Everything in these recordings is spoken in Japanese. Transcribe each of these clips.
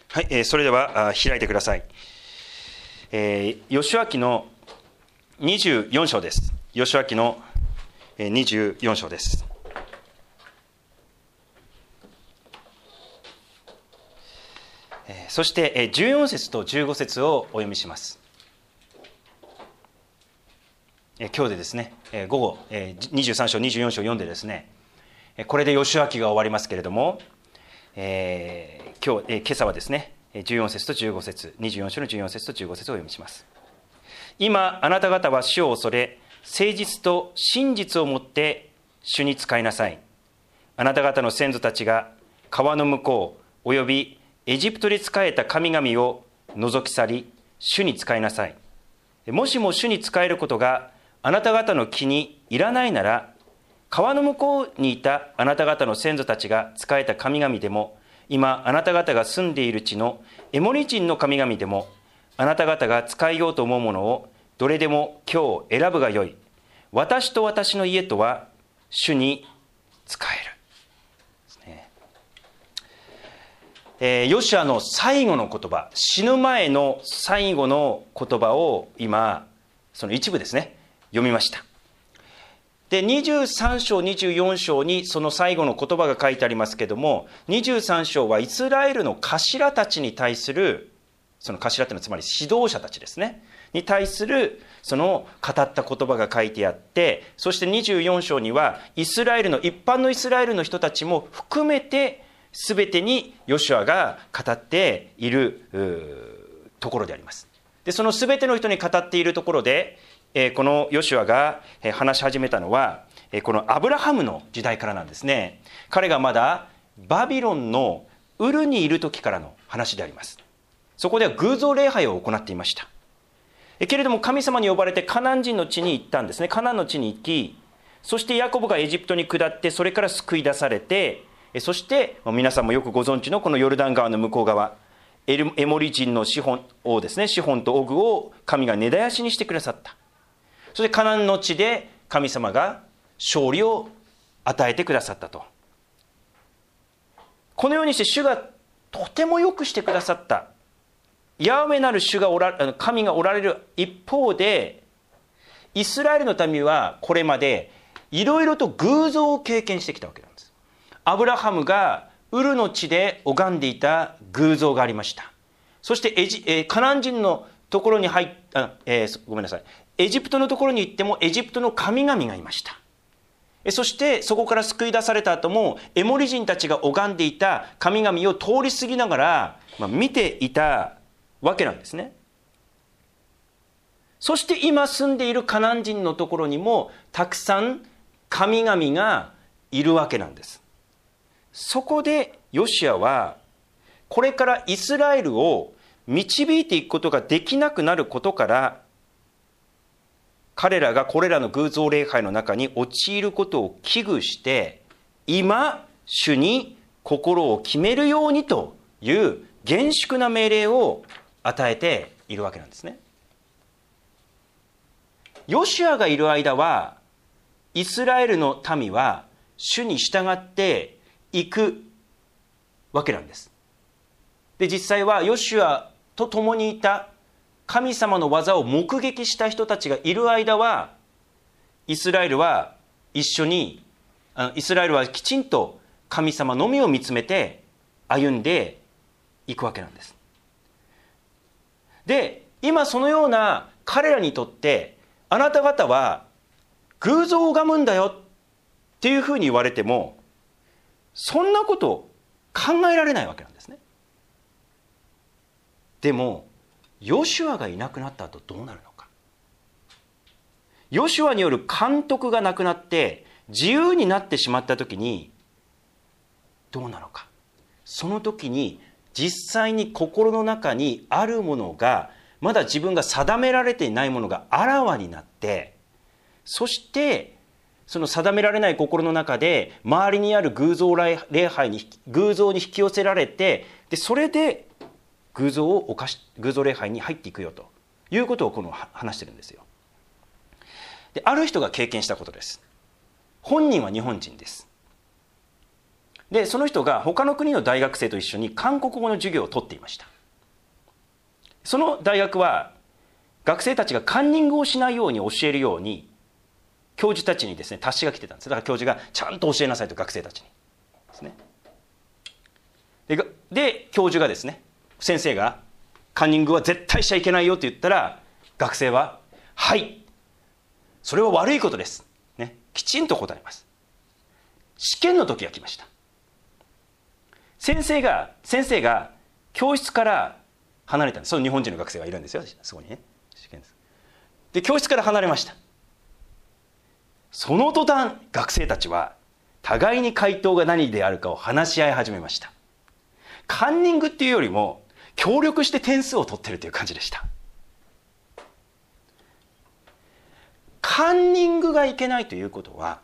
はい、それでは開いてください。ヨシュア記の24章です。ヨシュア記の24章です。そして14節と15節をお読みします。今日でですね、午後23章24章読んでですね、これでヨシュア記が終わりますけれども、今朝はですね、14節と15節、24章の14節と15節をお読みします。今あなた方は主を恐れ、誠実と真実をもって主に仕えなさい。あなた方の先祖たちが川の向こうおよびエジプトで仕えた神々を除き去り、主に仕えなさい。もしも主に仕えることがあなた方の気に入らないなら、川の向こうにいたあなた方の先祖たちが仕えた神々でも、今あなた方が住んでいる地のエモリ人の神々でも、あなた方が仕えようと思うものをどれでも今日選ぶがよい。私と私の家とは主に仕える。ヨシュアの最後の言葉、死ぬ前の最後の言葉を今その一部ですね、読みました。で23章24章にその最後の言葉が書いてありますけれども、23章はイスラエルの頭たちに対する、その頭というのはつまり指導者たちですねに対するその語った言葉が書いてあって、そして24章にはイスラエルの一般のイスラエルの人たちも含めて全てにヨシュアが語っているところであります。でその全ての人に語っているところで、このヨシュアが話し始めたのはこのアブラハムの時代からなんですね。彼がまだバビロンのウルにいる時からの話であります。そこでは偶像礼拝を行っていました。けれども神様に呼ばれてカナン人の地に行ったんですね。カナンの地に行き、そしてヤコブがエジプトに下って、それから救い出されて、そして皆さんもよくご存知のこのヨルダン川の向こう側、エモリ人のシホンをですね、シホンとオグを神が根絶やしにしてくださった。そしてカナンの地で神様が勝利を与えてくださったと。このようにして主がとてもよくしてくださった。ヤハウェなる神がおられる一方で、イスラエルの民はこれまでいろいろと偶像を経験してきたわけなんです。アブラハムがウルの地で拝んでいた偶像がありました。そしてカナン人のところにごめんなさい。エジプトのところに行ってもエジプトの神々がいました。そしてそこから救い出された後もエモリ人たちが拝んでいた神々を通り過ぎながら、見ていたわけなんですね。そして今住んでいるカナン人のところにもたくさん神々がいるわけなんです。そこでヨシュアはこれからイスラエルを導いていくことができなくなることから、彼らがこれらの偶像礼拝の中に陥ることを危惧して、今主に心を決めるようにという厳粛な命令を与えているわけなんですね。ヨシュアがいる間はイスラエルの民は主に従っていくわけなんです。で実際はヨシュアと共にいた神様の技を目撃した人たちがいる間は、イスラエルはきちんと神様のみを見つめて歩んでいくわけなんです。で今そのような彼らにとって、あなた方は偶像を拝むんだよっていうふうに言われても、そんなこと考えられないわけなんですね。でもヨシュアがいなくなった後どうなるのか。ヨシュアによる監督がなくなって自由になってしまった時にどうなのか。その時に実際に心の中にあるものが、まだ自分が定められていないものがあらわになって、そしてその定められない心の中で周りにある偶像に引き寄せられて、でそれで偶像礼拝に入っていくよということを話してるんですよ。である人が経験したことです。本人は日本人です。 でその人が他の国の大学生と一緒に韓国語の授業を取っていました。その大学は学生たちがカンニングをしないように教えるように教授たちにですね達しが来てたんです。だから教授がちゃんと教えなさいと学生たちにですね。で教授がですね、先生がカンニングは絶対しちゃいけないよって言ったら、学生ははいそれは悪いことです、ね、きちんと答えます。試験の時が来ました。先生が教室から離れたんです。その日本人の学生がいるんですよ、そこにね。試験です。で教室から離れました。その途端学生たちは互いに回答が何であるかを話し合い始めました。カンニングっていうよりも協力して点数を取ってるという感じでした。カンニングがいけないということは、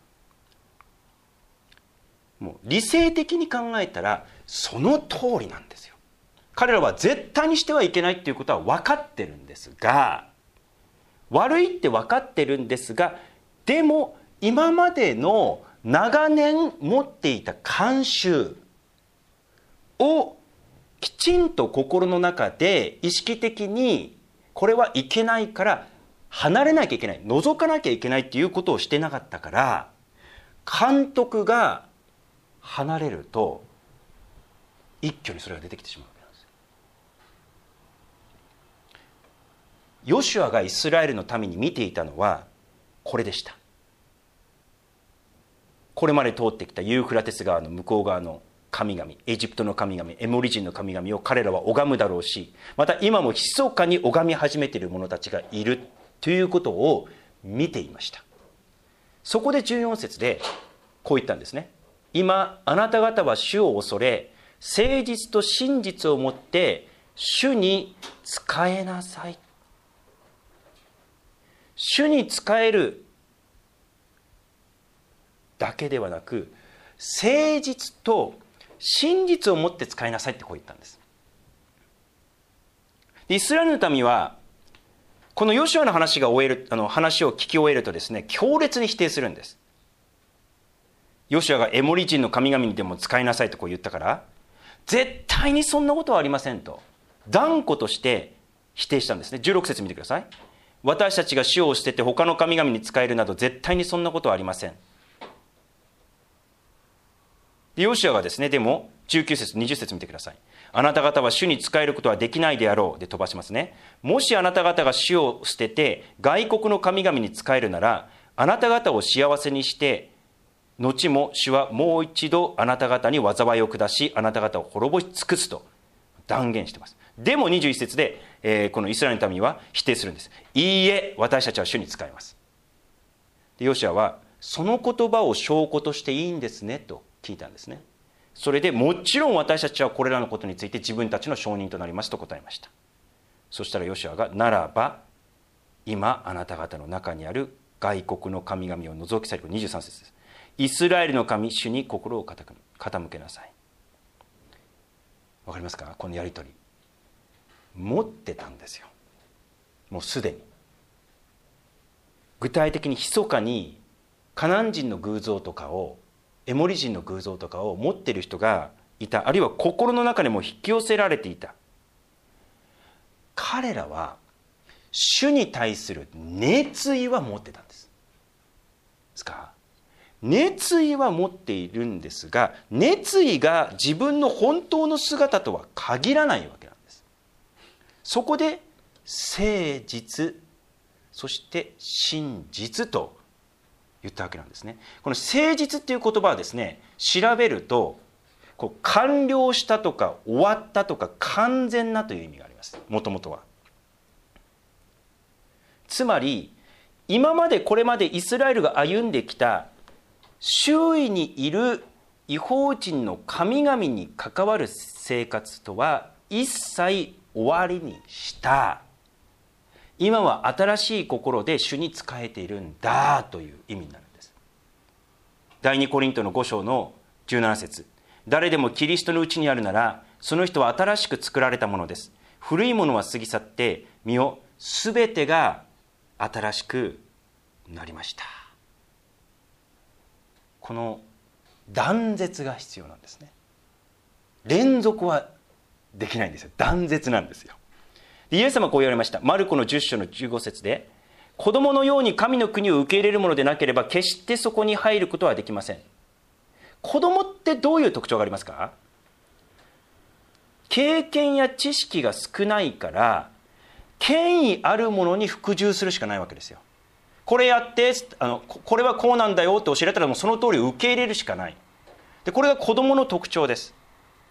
もう理性的に考えたらその通りなんですよ。彼らは絶対にしてはいけないということは分かってるんですが、悪いって分かってるんですが、でも今までの長年持っていた慣習をきちんと心の中で意識的にこれはいけないから離れなきゃいけない、除かなきゃいけないっていうことをしてなかったから、監督が離れると一挙にそれが出てきてしまうわけなんです。ヨシュアがイスラエルの民に見ていたのはこれでした。これまで通ってきたユーフラテス川の向こう側の神々、エジプトの神々、エモリ人の神々を彼らは拝むだろうし、また今も密かに拝み始めている者たちがいるということを見ていました。そこで14節でこう言ったんですね。今あなた方は主を恐れ、誠実と真実をもって主に仕えなさい。主に仕えるだけではなく、誠実と真実をもって仕えなさいってこう言ったんです。イスラエルの民はこのヨシュアの話を聞き終えるとですね、強烈に否定するんです。ヨシュアがエモリ人の神々にでも仕えなさいとこう言ったから、絶対にそんなことはありませんと断固として否定したんですね。16節見てください。私たちが主を捨てて他の神々に仕えるなど絶対にそんなことはありません。でヨシュアがですね、でも19節20節見てください。あなた方は主に仕えることはできないであろうで飛ばしますね。もしあなた方が主を捨てて外国の神々に仕えるなら、あなた方を幸せにして後も主はもう一度あなた方に災いを下し、あなた方を滅ぼし尽くすと断言しています。でも21節で、このイスラエルの民は否定するんです。いいえ、私たちは主に仕えます。でヨシュアはその言葉を証拠としていいんですねと聞いたんですね。それでもちろん私たちはこれらのことについて自分たちの証人となりますと答えました。そしたらヨシュアが、ならば今あなた方の中にある外国の神々を除き去り、23節です。イスラエルの神主に心を傾けなさい。わかりますか？このやり取り持ってたんですよ。もうすでに具体的に密かにカナン人の偶像とかを、エモリ人の偶像とかを持っている人がいた。あるいは心の中にも引き寄せられていた。彼らは主に対する熱意は持ってたんです。ですか？熱意は持っているんですが、熱意が自分の本当の姿とは限らないわけなんです。そこで誠実、そして真実と言ったわけなんですね。この誠実っていう言葉はですね、調べると完了したとか終わったとか完全なという意味があります。もともとは。つまり今までこれまでイスラエルが歩んできた周囲にいる異邦人の神々に関わる生活とは一切終わりにした。今は新しい心で主に仕えているんだという意味になるんです。第2コリントの5章の17節。誰でもキリストのうちにあるなら、その人は新しく作られたものです。古いものは過ぎ去って見よ、すべてが新しくなりました。この断絶が必要なんですね。連続はできないんですよ。断絶なんですよ。イエス様はこう言われました。マルコの10章の15節で、子供のように神の国を受け入れるものでなければ決してそこに入ることはできません。子供ってどういう特徴がありますか？経験や知識が少ないから、権威あるものに服従するしかないわけですよ。これやって、これはこうなんだよって教えられたらもうその通り受け入れるしかない。で、これが子供の特徴です。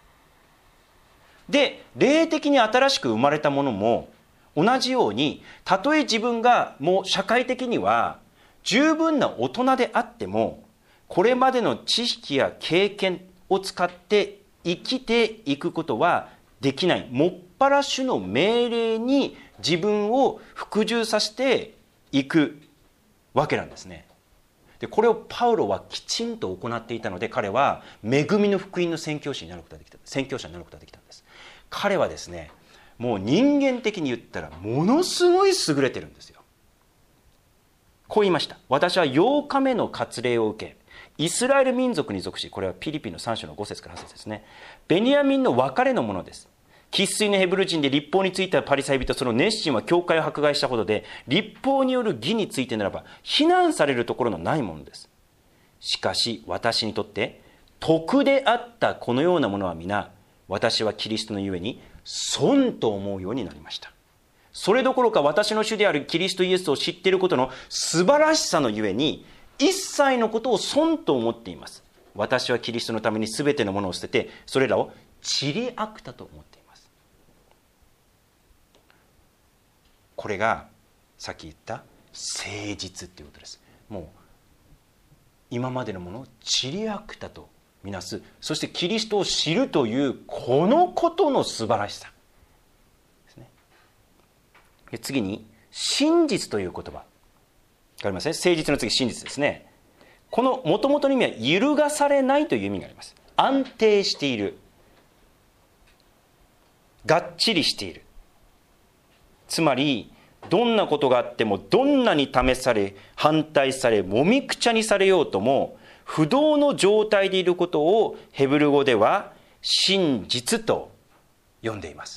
で、霊的に新しく生まれたものも同じように、たとえ自分がもう社会的には十分な大人であっても、これまでの知識や経験を使って生きていくことはできない。もっぱら主の命令に自分を服従させていくわけなんですね。で、これをパウロはきちんと行っていたので、彼は恵みの福音の宣教師になることができた、宣教者になることができたんです。彼はですね、もう人間的に言ったらものすごい優れてるんですよ。こう言いました。私は8日目の割礼を受け、イスラエル民族に属し、これはピリピの3章の5節から8節ですね。ベニヤミンの別れのものです。生粋のヘブル人で立法についてはパリサイ人、その熱心は教会を迫害したほどで、立法による義についてならば非難されるところのないものです。しかし私にとって徳であったこのようなものは皆、私はキリストのゆえに損と思うようになりました。それどころか私の主であるキリストイエスを知っていることの素晴らしさのゆえに一切のことを損と思っています。私はキリストのために全てのものを捨てて、それらを塵りあくたと思っています。これがさっき言った誠実っていうことです。もう今までのものを塵りあくたとみなす。そしてキリストを知るというこのことの素晴らしさですね。で、次に真実という言葉わかりますね。誠実の次真実ですね。この元々の意味は揺るがされないという意味があります。安定している、がっちりしている。つまりどんなことがあっても、どんなに試され反対されもみくちゃにされようとも不動の状態でいることをヘブル語では真実と呼んでいます。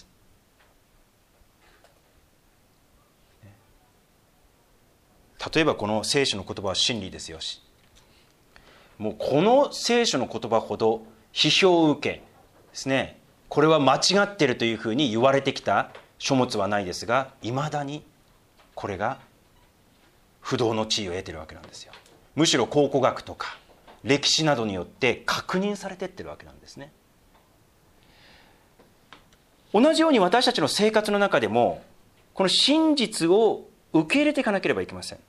例えばこの聖書の言葉は真理ですよし、もうこの聖書の言葉ほど批評を受けですね、これは間違っているというふうに言われてきた書物はないですが、いまだにこれが不動の地位を得ているわけなんですよ。むしろ考古学とか歴史などによって確認されていってるわけなんですね。同じように私たちの生活の中でもこの真実を受け入れていかなければいけません。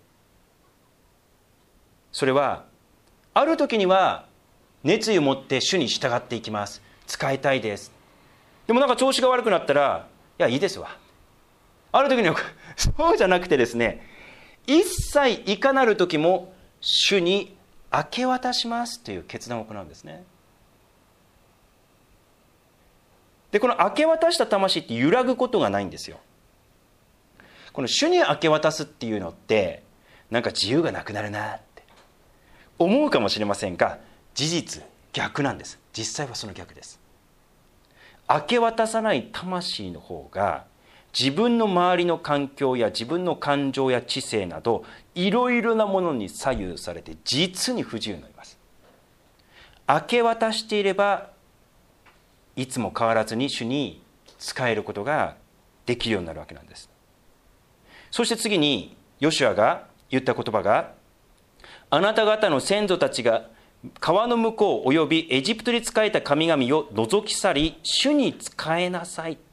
それはある時には熱意を持って主に従っていきます、使いたいです。でもなんか調子が悪くなったら、いやいいですわ。ある時にはそうじゃなくてですね、一切いかなる時も主に明け渡しますという決断を行うんですね。で、この明け渡した魂って揺らぐことがないんですよ。この主に明け渡すっていうのってなんか自由がなくなるなって思うかもしれませんが、事実逆なんです。実際はその逆です。明け渡さない魂の方が自分の周りの環境や自分の感情や知性などいろいろなものに左右されて実に不自由になります。明け渡していればいつも変わらずに主に仕えることができるようになるわけなんです。そして次にヨシュアが言った言葉が、あなた方の先祖たちが川の向こうおよびエジプトに仕えた神々を除き去り主に仕えなさい。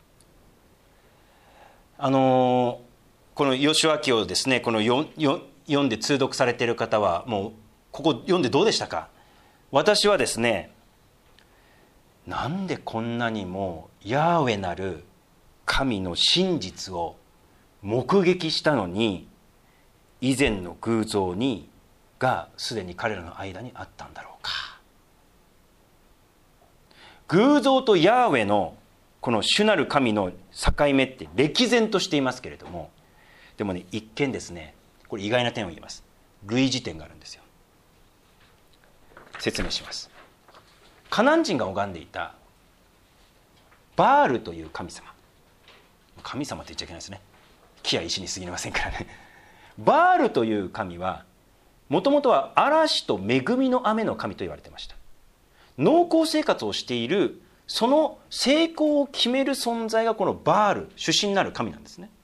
このヨシュア記をですね、この読んで通読されている方はもうここ読んでどうでしたか？私はですね、なんでこんなにもヤーウェなる神の真実を目撃したのに以前の偶像がすでに彼らの間にあったんだろうか。偶像とヤーウェのこの主なる神の境目って歴然としていますけれども、でもね、一見ですね、これ意外な点を言います。類似点があるんですよ。 説明します。カナン人が拝んでいたバールという神様、神様って言っちゃいけないですね、木や石に過ぎませんからね。バールという神はもともとは嵐と恵みの雨の神と言われていました。農耕生活をしているその成功を決める存在がこのバール、主神なる神なんですね。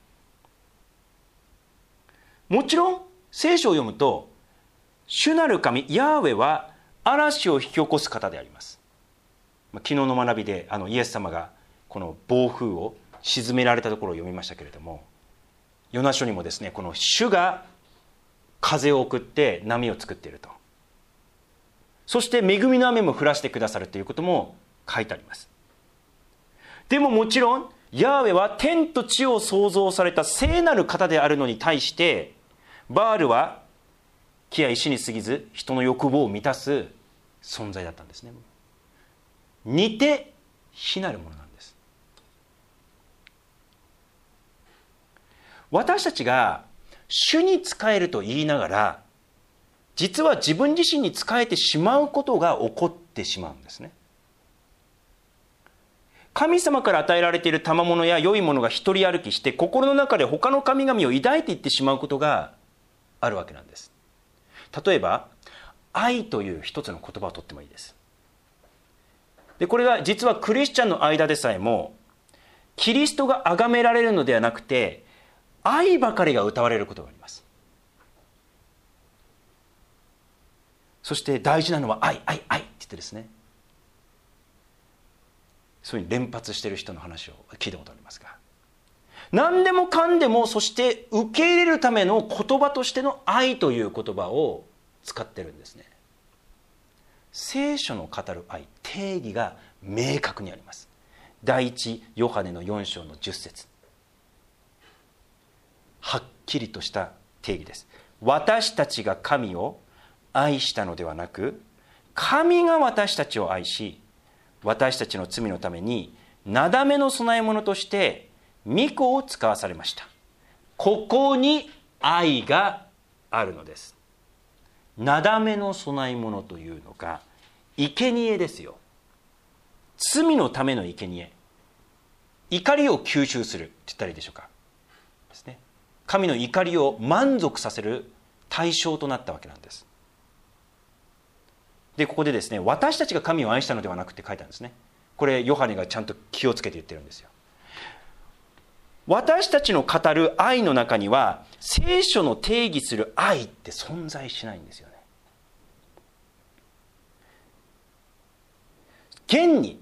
もちろん聖書を読むと主なる神ヤーウェは嵐を引き起こす方であります。昨日の学びでイエス様がこの暴風を沈められたところを読みましたけれども、ヨナ書にもですね、この主が風を送って波を作っていると、そして恵みの雨も降らせてくださるということも書いてあります。でももちろんヤーウェは天と地を創造された聖なる方であるのに対して、バールは木や石に過ぎず人の欲望を満たす存在だったんですね。似て非なるものなんです。私たちが主に仕えると言いながら、実は自分自身に仕えてしまうことが起こってしまうんですね。神様から与えられている賜物や良いものが一人歩きして、心の中で他の神々を抱いていってしまうことがあるわけなんです。例えば愛という一つの言葉をとってもいいです。でこれが実はクリスチャンの間でさえも、キリストが崇められるのではなくて愛ばかりが歌われることがあります。そして大事なのは愛愛愛って言ってですね、そういうふうに連発している人の話を聞いたことありますが、何でもかんでも、そして受け入れるための言葉としての愛という言葉を使ってるんですね。聖書の語る愛、定義が明確にあります。第一ヨハネの4章の10節、はっきりとした定義です。私たちが神を愛したのではなく、神が私たちを愛し、私たちの罪のためになだめの供え物として御子を使わされました。ここに愛があるのです。なだめの供え物というのが生贄ですよ。罪のための生贄、怒りを吸収するって言ったらいいでしょうかですね。神の怒りを満足させる対象となったわけなんです。でここでですね、私たちが神を愛したのではなくって書いてあるんですね。これヨハネがちゃんと気をつけて言ってるんですよ。私たちの語る愛の中には聖書の定義する愛って存在しないんですよね。現に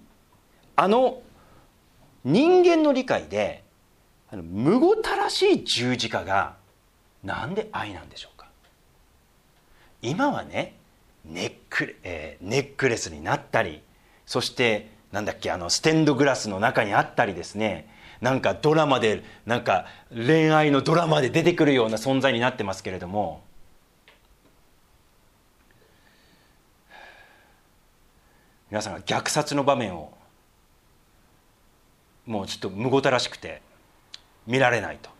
人間の理解でむごたらしい十字架がなんで愛なんでしょうか。今はね、ネックレスになったり、そしてステンドグラスの中にあったりですね、なんかドラマで恋愛のドラマで出てくるような存在になってますけれども、皆さんが虐殺の場面をもうちょっとむごたらしくて見られないと、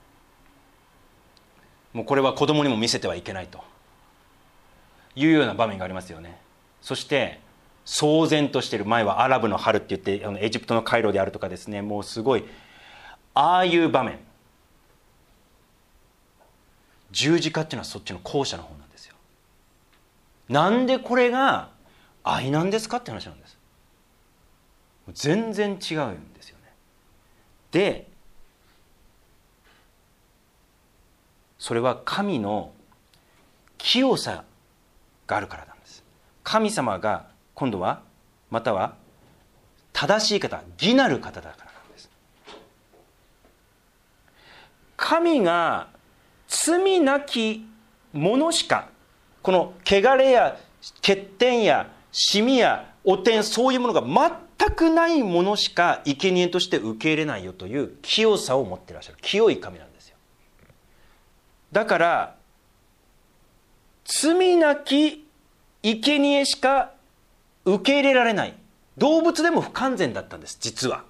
もうこれは子供にも見せてはいけないというような場面がありますよね。そして騒然としている、前はアラブの春って言ってエジプトのカイロであるとかですね、もうすごいああいう場面、十字架っていうのはそっちの後者の方なんですよ。なんでこれが愛なんですかって話なんです。全然違うんですよね。でそれは神の清さがあるからなんです。神様が今度はまたは正しい方、義なる方だからなんです。神が罪なきものしか、この汚れや欠点やシミや汚点、そういうものが全くないものしか生贄として受け入れないよという清さを持っていらっしゃる清い神なんですよ。だから罪なき生贄しか受け入れられない、動物でも不完全だったんです実は。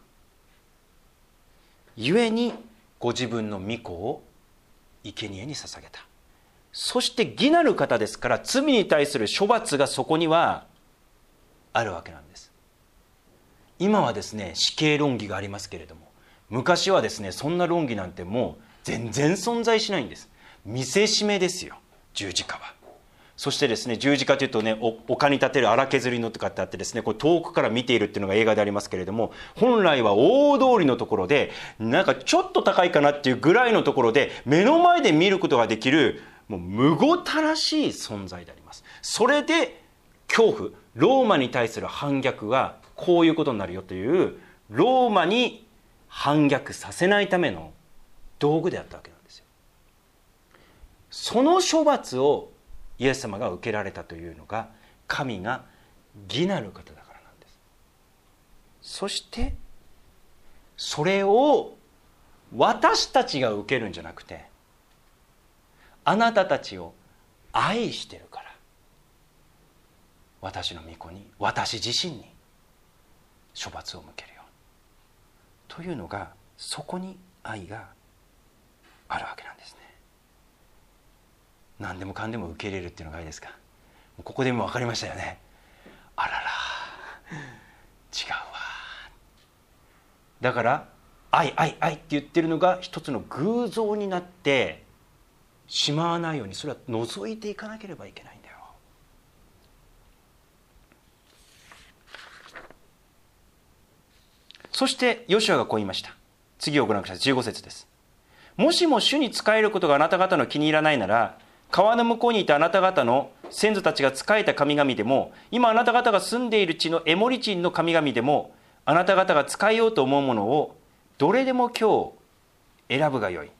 故にご自分の御子を生贄に捧げた。 そして義なる方ですから、罪に対する処罰がそこにはあるわけなんです。今はですね、死刑論議がありますけれども、昔はですね、そんな論議なんてもう全然存在しないんです。見せしめですよ、十字架は。そしてですね、十字架というとね、丘に立てる荒削りのとかってあってですね、これ遠くから見ているっていうのが映画でありますけれども、本来は大通りのところで、なんかちょっと高いかなっていうぐらいのところで目の前で見ることができる、もうむごたらしい存在であります。それで恐怖、ローマに対する反逆はこういうことになるよという、ローマに反逆させないための道具であったわけなんですよ。その処罰をイエス様が受けられたというのが、神が義なる方だからなんです。そしてそれを私たちが受けるんじゃなくて、あなたたちを愛してるから、私の御子に、私自身に処罰を向けるよというのが、そこに愛があるわけなんですね。何でもかんでも受け入れるっていうのが愛ですか。ここでも分かりましたよね。あらら、違うわ。だから愛愛愛って言ってるのが一つの偶像になってしまわないように、それは除いていかなければいけないんだよ。そしてヨシュアがこう言いました。次をご覧ください。15節です。もしも主に仕えることがあなた方の気に入らないなら、川の向こうにいたあなた方の先祖たちが仕えた神々でも、今あなた方が住んでいる地のエモリ人の神々でも、あなた方が仕えようと思うものをどれでも今日選ぶがよい。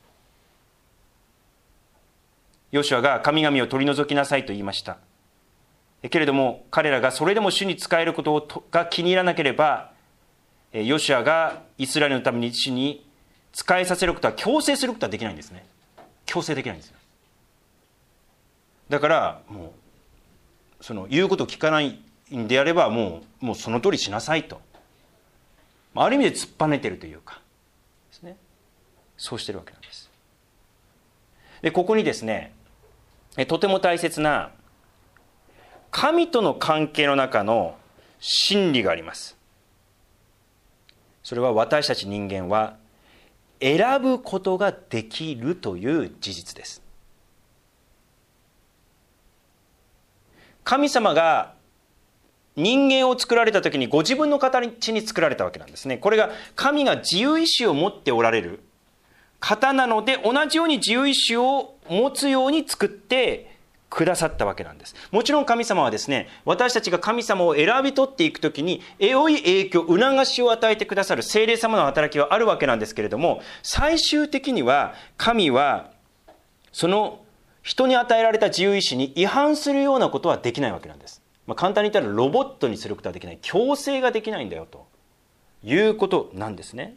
ヨシュアが神々を取り除きなさいと言いました。けれども彼らがそれでも主に仕えることが気に入らなければ、ヨシュアがイスラエルのために主に仕えさせることは、強制することはできないんですね。強制できないんですよ。だからもうその言うことを聞かないんであれば、もうその通りしなさいと、ある意味で突っぱねてるというかですね、そうしてるわけなんです。でここにですね、とても大切な神との関係の中の真理があります。それは私たち人間は選ぶことができるという事実です。神様が人間を作られた時にご自分の形に作られたわけなんですね。これが神が自由意志を持っておられる方なので、同じように自由意志を持つように作ってくださったわけなんです。もちろん神様はですね、私たちが神様を選び取っていくときに良い影響、促しを与えてくださる聖霊様の働きはあるわけなんですけれども、最終的には神はその人に与えられた自由意志に違反するようなことはできないわけなんです。簡単に言ったらロボットにすることはできない、強制ができないんだよということなんですね。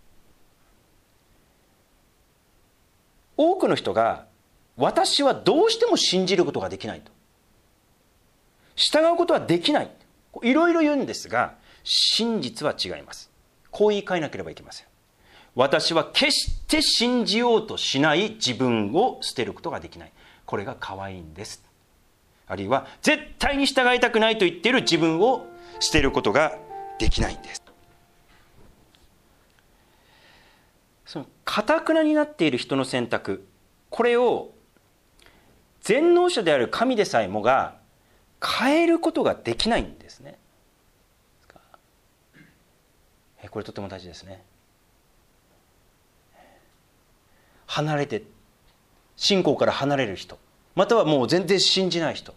多くの人が私はどうしても信じることができないと、従うことはできない、いろいろ言うんですが、真実は違います。こう言い換えなければいけません。私は決して信じようとしない自分を捨てることができない。これが可愛いんです。あるいは絶対に従いたくないと言っている自分を捨てることができないんです。その堅になっている人の選択、これを全能者である神でさえもが変えることができないんですね。これとても大事ですね。離れて、信仰から離れる人、またはもう全然信じない人、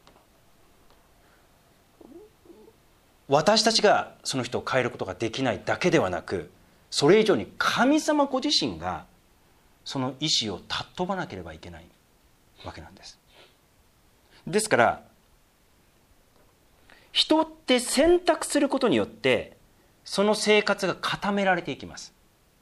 私たちがその人を変えることができないだけではなく、それ以上に神様ご自身がその意思を尊ばなければいけないわけなんです。ですから人って選択することによってその生活が固められていきます。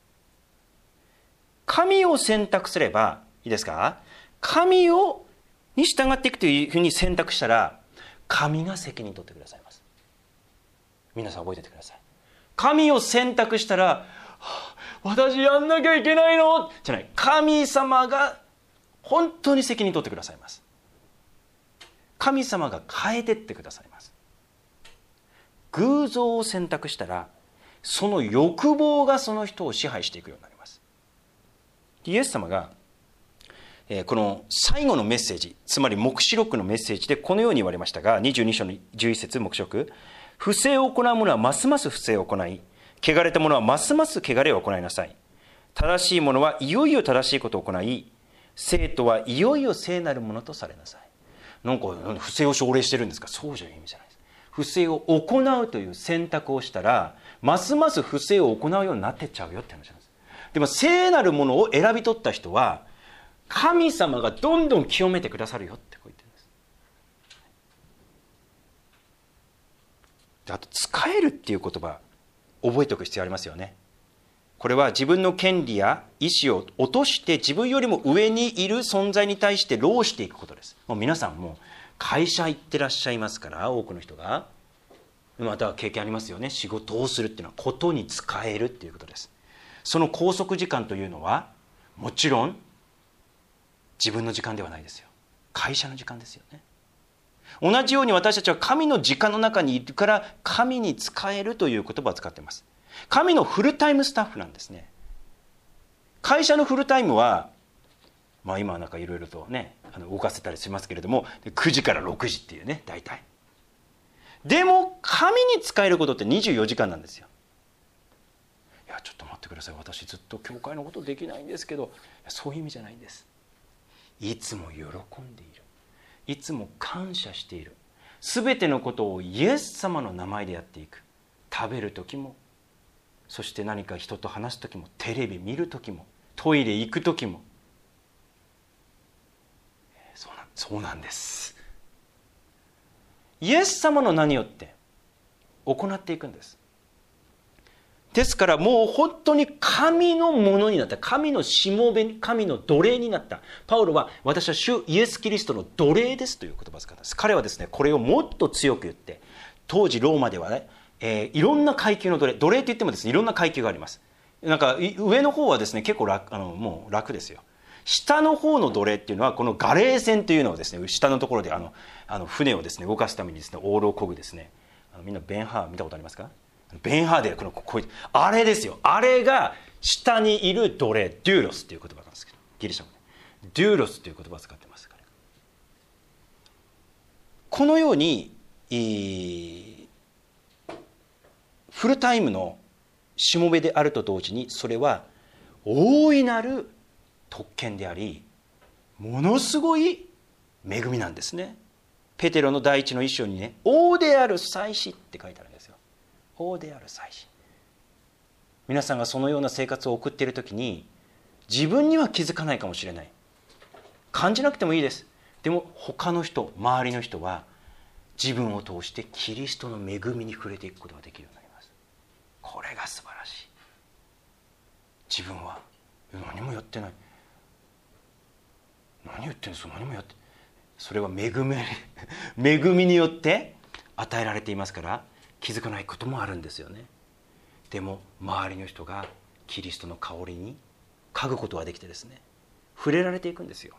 神を選択すればいいですか、神に従っていくというふうに選択したら、神が責任取ってくださいます。皆さん覚えててください。神を選択したら、私やんなきゃいけないのじゃない、神様が本当に責任取ってくださいます。神様が変えてってくださいます。偶像を選択したら、その欲望がその人を支配していくようになります。イエス様がこの最後のメッセージ、つまり黙示録のメッセージでこのように言われましたが、22章の11節黙示録、不正を行う者はますます不正を行い、汚れた者はますます汚れを行いなさい。正しい者はいよいよ正しいことを行い、聖徒はいよいよ聖なるものとされなさい。なんか不正を奨励してるんですか？そうじゃ意味じゃないです。不正を行うという選択をしたら、ますます不正を行うようになってっちゃうよって話なんです。でも聖なるものを選び取った人は、神様がどんどん清めてくださるよってこう言ってるんです。あと、仕えるっていう言葉、覚えておく必要ありますよね。これは自分の権利や意思を落として自分よりも上にいる存在に対して労していくことです。もう皆さんも会社行ってらっしゃいますから、多くの人がまた経験ありますよね。仕事をするっていうのはことに仕えるっていうことです。その拘束時間というのはもちろん自分の時間ではないですよ。会社の時間ですよね。同じように私たちは神の時間の中にいるから神に仕えるという言葉を使っています。神のフルタイムスタッフなんですね。会社のフルタイムは、今はなんかいろいろとね動かせたりしますけれども、9時から6時っていうね、大体。でも神に仕えることって24時間なんですよ。いやちょっと待ってください、私ずっと教会のことできないんですけど、そういう意味じゃないんです。いつも喜んでいる、いつも感謝している、すべてのことをイエス様の名前でやっていく。食べる時も、そして何か人と話す時も、テレビ見る時も、トイレ行く時も、そうなんです。イエス様の名によって行っていくんです。ですからもう本当に神のものになった、神のしもべ、神の奴隷になった。パウロは、私は主イエス・キリストの奴隷ですという言葉を使ったんです。彼はですね、これをもっと強く言って、当時ローマではね、いろんな階級の奴隷って言ってもですね、いろんな階級があります。なんか上の方はですね、結構もう楽ですよ。下の方の奴隷っていうのは、このガレー船というのをですね、下のところで船をですね動かすためにですね、オールを漕ぐですね、みんなベンハー見たことありますか？ベンハーでこういうあれですよ。あれが下にいる奴隷、デューロスっていう言葉なんですけど、ギリシャ語でデューロスっていう言葉を使ってます。このようにフルタイムのしもべであると同時に、それは大いなる特権であり、ものすごい恵みなんですね。ペテロの第一の一章にね、王である祭司って書いてあるんですよ。王である祭司。皆さんがそのような生活を送っているときに、自分には気づかないかもしれない、感じなくてもいいです。でも他の人、周りの人は自分を通してキリストの恵みに触れていくことができるようになります。これが素晴らしい。自分は何もやってない、何言ってんですか、何もやって、それは恵みによって与えられていますから、気づかないこともあるんですよね。でも周りの人がキリストの香りに嗅ぐことができてですね、触れられていくんですよ。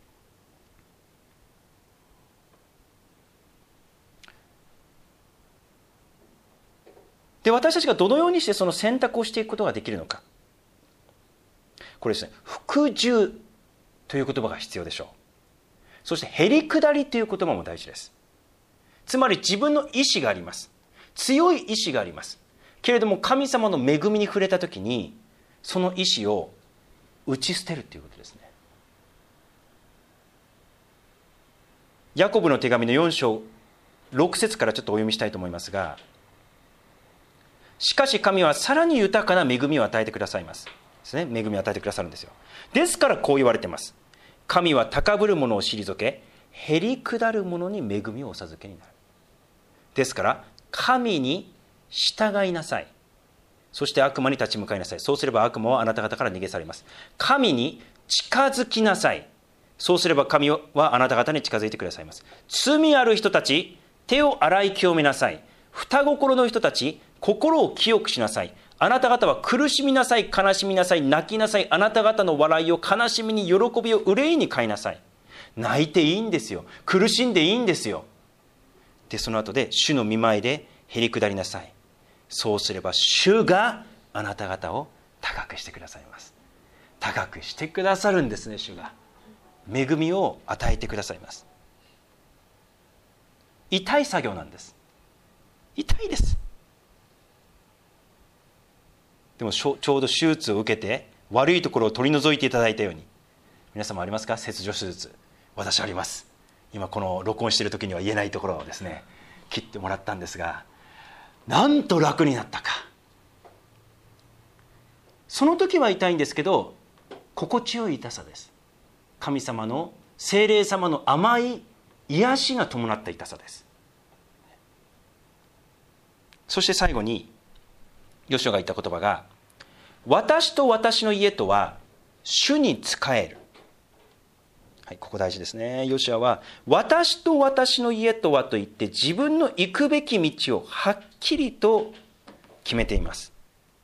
で、私たちがどのようにしてその選択をしていくことができるのか、これですね、服従という言葉が必要でしょう。そしてへりくだりという言葉も大事です。つまり自分の意志があります。強い意志があります。けれども神様の恵みに触れたときに、その意志を打ち捨てるということですね。ヤコブの手紙の4章6節からちょっとお読みしたいと思いますが、しかし神はさらに豊かな恵みを与えてくださいます。ですね、恵みを与えてくださるんですよ。ですからこう言われています。神は高ぶる者を退け、へりくだる者に恵みをお授けになる。ですから神に従いなさい。そして悪魔に立ち向かいなさい。そうすれば悪魔はあなた方から逃げ去ります。神に近づきなさい。そうすれば神はあなた方に近づいてくださいます。罪ある人たち、手を洗い清めなさい。双心の人たち、心を清くしなさい。 あなた方は苦しみなさい、悲しみなさい、泣きなさい。あなた方の笑いを、悲しみに喜びを憂いに変えなさい。泣いていいんですよ。苦しんでいいんですよ。で、その後で、主の御前でへり下りなさい。そうすれば主があなた方を高くしてくださいます。高くしてくださるんですね。主が恵みを与えてくださいます。痛い作業なんです。痛いです。でもちょうど手術を受けて悪いところを取り除いていただいたように、皆様ありますか？切除手術。私あります。今この録音している時には言えないところをですね、切ってもらったんですが、なんと楽になったか。その時は痛いんですけど、心地よい痛さです。神様の、聖霊様の甘い癒しが伴った痛さです。そして最後にヨシュアが言った言葉が、私と私の家とは主に仕える。はい、ここ大事ですね。ヨシュアは私と私の家とはと言って自分の行くべき道をはっきりと決めています。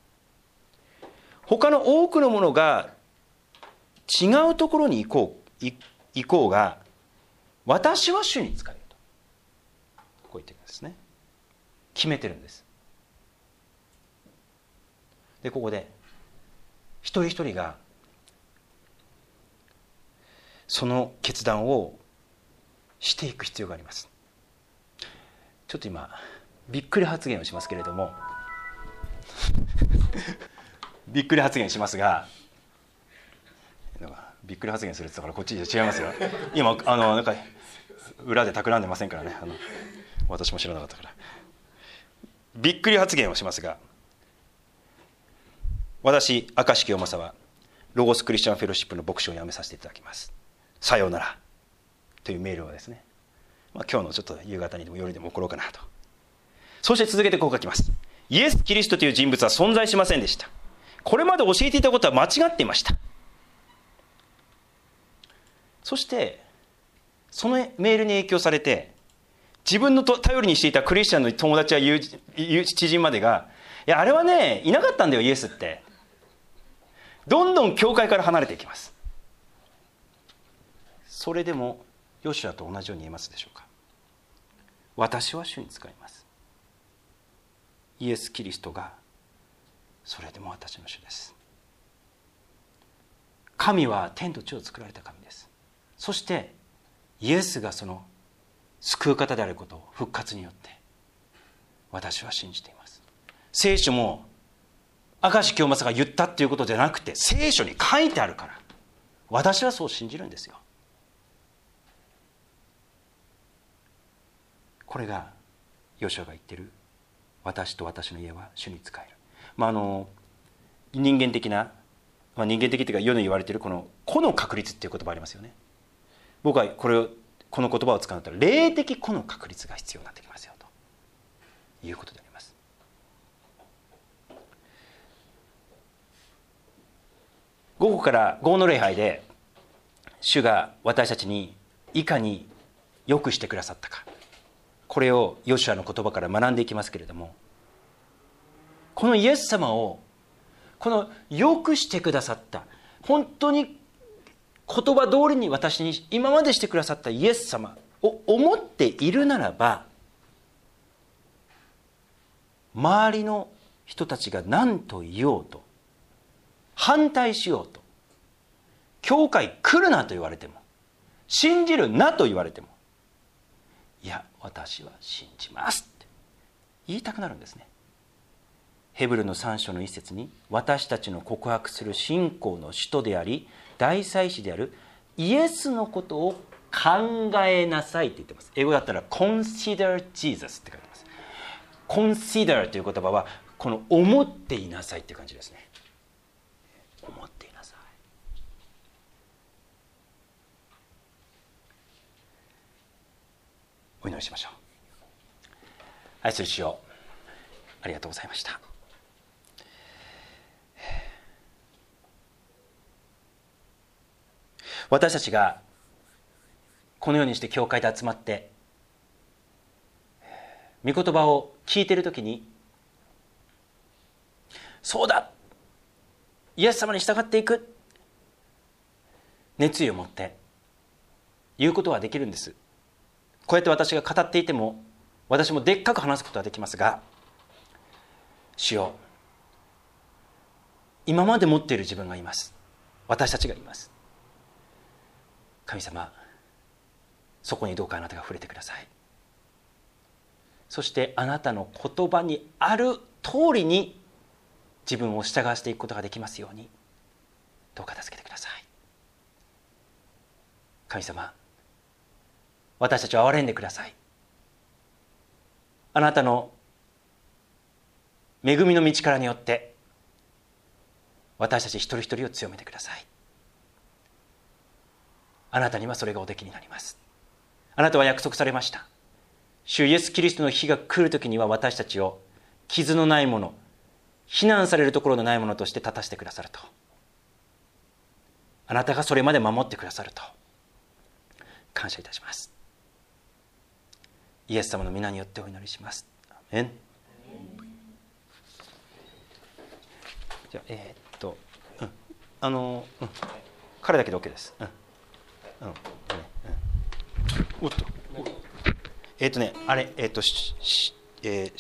他の多くのものが違うところに行こうが、私は主に仕えると、こう言ってるんですね。決めてるんです。で、ここで一人一人がその決断をしていく必要があります。ちょっと今びっくり発言をしますけれどもびっくり発言しますが、びっくり発言するって言ったからこっちじゃ違いますよ。今なんか裏で企んでませんからね。私も知らなかったから。びっくり発言をしますが、私明石清正はロゴスクリスチャンフェローシップの牧師を辞めさせていただきます。さようならというメールをですね、今日のちょっと夕方にでも夜でも送ろうかなと。そして続けてこう書きます。イエス・キリストという人物は存在しませんでした。これまで教えていたことは間違っていました。そしてそのメールに影響されて、自分の頼りにしていたクリスチャンの友達や知人までが、いやあれはね、いなかったんだよイエスって、どんどん教会から離れていきます。それでもヨシュアと同じように言えますでしょうか。私は主に仕えます。イエス・キリストがそれでも私の主です。神は天と地を作られた神です。そしてイエスがその救う方であることを復活によって私は信じています。聖書も明石清正が言ったっていうことじゃなくて、聖書に書いてあるから私はそう信じるんですよ。これがヨシュアが言ってる、私と私の家は主に仕える。人間的な、人間的っていうか世に言われているこの個の確率っていう言葉ありますよね。僕はこの言葉を使うんだったら、霊的個の確率が必要になってきますよということであります。午後から午後の礼拝で主が私たちにいかに良くしてくださったか、これをヨシュアの言葉から学んでいきますけれども、このイエス様をこの良くしてくださった、本当に言葉通りに私に今までしてくださったイエス様を思っているならば、周りの人たちが何と言おうと、反対しようと、教会来るなと言われても、信じるなと言われても、いや私は信じますって言いたくなるんですね。ヘブルの3章の一節に、私たちの告白する信仰の使徒であり大祭司であるイエスのことを考えなさいって言ってます。英語だったら Consider Jesus って書いてます。 Consider という言葉はこの思っていなさいっていう感じですね。思っていなさい。お祈りしましょう。愛する主よ、ありがとうございました。私たちがこのようにして教会で集まって御言葉を聞いているときに、 そうだ、イエス様に従っていく、熱意を持って言うことはできるんです。こうやって私が語っていても、私もでっかく話すことはできますが、主よ、今まで持っている自分がいます。私たちがいます。神様、そこにどうかあなたが触れてください。そしてあなたの言葉にある通りに自分を従わせていくことができますように、どうか助けてください。神様、私たちを憐れんでください。あなたの恵みの道からによって私たち一人一人を強めてください。あなたにはそれがおできになります。あなたは約束されました。主イエス・キリストの日が来るときには、私たちを傷のないもの、非難されるところのないものとして立たせてくださると。あなたがそれまで守ってくださると感謝いたします。イエス様の皆によってお祈りします。アーメン。じゃあ彼だけで OK です。おっとあれ